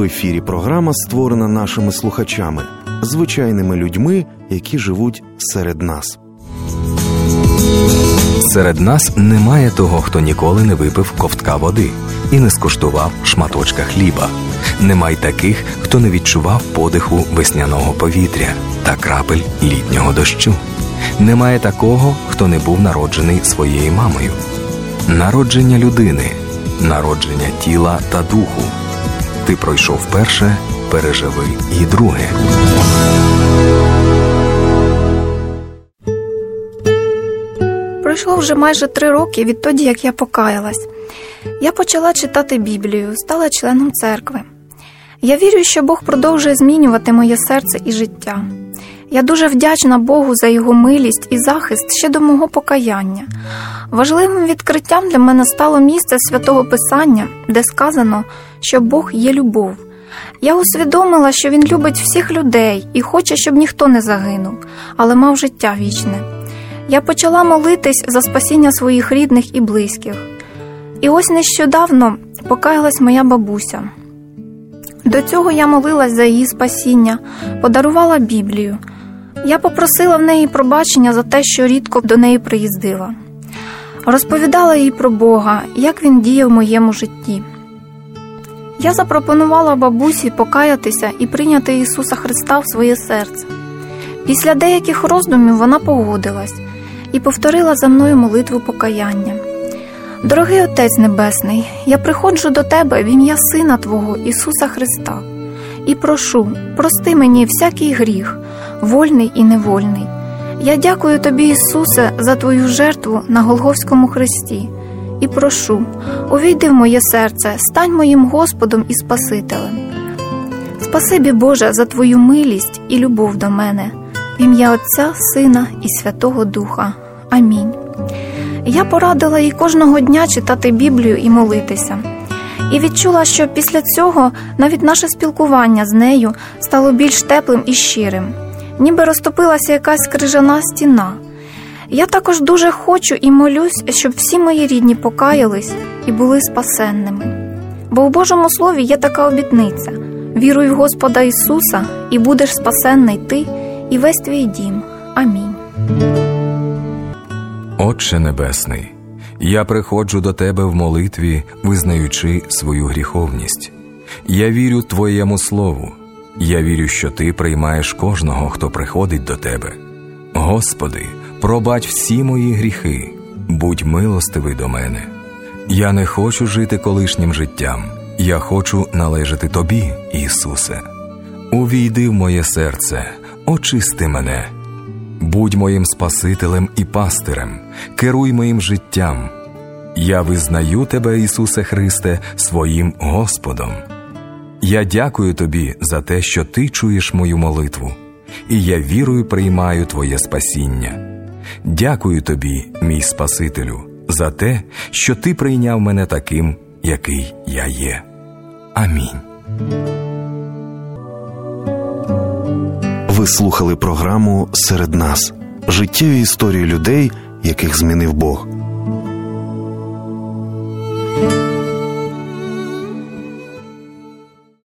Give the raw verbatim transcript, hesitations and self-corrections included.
В ефірі програма, створена нашими слухачами, звичайними людьми, які живуть серед нас. Серед нас немає того, хто ніколи не випив ковтка води і не скуштував шматочка хліба. Немає таких, хто не відчував подиху весняного повітря та крапель літнього дощу. Немає такого, хто не був народжений своєю мамою. Народження людини, народження тіла та духу. Ти пройшов перше, переживи і друге. Пройшло вже майже три роки відтоді, як я покаялась. Я почала читати Біблію, стала членом церкви. Я вірю, що Бог продовжує змінювати моє серце і життя. Я дуже вдячна Богу за Його милість і захист ще до мого покаяння. Важливим відкриттям для мене стало місце Святого Писання, де сказано, що Бог є любов. Я усвідомила, що Він любить всіх людей і хоче, щоб ніхто не загинув, але мав життя вічне. Я почала молитись за спасіння своїх рідних і близьких. І ось нещодавно покаялась моя бабуся. До цього я молилась за її спасіння, подарувала Біблію. Я попросила в неї пробачення за те, що рідко до неї приїздила. Розповідала їй про Бога, як Він діє в моєму житті. Я запропонувала бабусі покаятися і прийняти Ісуса Христа в своє серце. Після деяких роздумів вона погодилась і повторила за мною молитву покаяння. Дорогий Отець Небесний, я приходжу до Тебе в ім'я Сина Твого Ісуса Христа і прошу, прости мені всякий гріх, вольний і невольний. Я дякую Тобі, Ісусе, за Твою жертву на Голгофському хресті і прошу, увійди в моє серце, стань моїм Господом і Спасителем. Спасибі, Боже, за Твою милість і любов до мене. В ім'я Отця, Сина і Святого Духа. Амінь. Я порадила їй кожного дня читати Біблію і молитися. І відчула, що після цього навіть наше спілкування з нею стало більш теплим і щирим. Ніби розтопилася якась крижана стіна. Я також дуже хочу і молюсь, щоб всі мої рідні покаялись і були спасенними. Бо в Божому Слові є така обітниця: «Віруй в Господа Ісуса, і будеш спасенний ти і весь твій дім. Амінь». Отче Небесний, я приходжу до Тебе в молитві, визнаючи свою гріховність. Я вірю Твоєму Слову. Я вірю, що Ти приймаєш кожного, хто приходить до Тебе. Господи, пробач всі мої гріхи, будь милостивий до мене. Я не хочу жити колишнім життям, я хочу належати Тобі, Ісусе. Увійди в моє серце, очисти мене. Будь моїм Спасителем і пастирем, керуй моїм життям. Я визнаю Тебе, Ісусе Христе, своїм Господом. Я дякую Тобі за те, що Ти чуєш мою молитву, і я вірою приймаю Твоє спасіння. Дякую Тобі, мій Спасителю, за те, що Ти прийняв мене таким, який я є. Амінь. Ви слухали програму «Серед нас» – життєві історії людей, яких змінив Бог.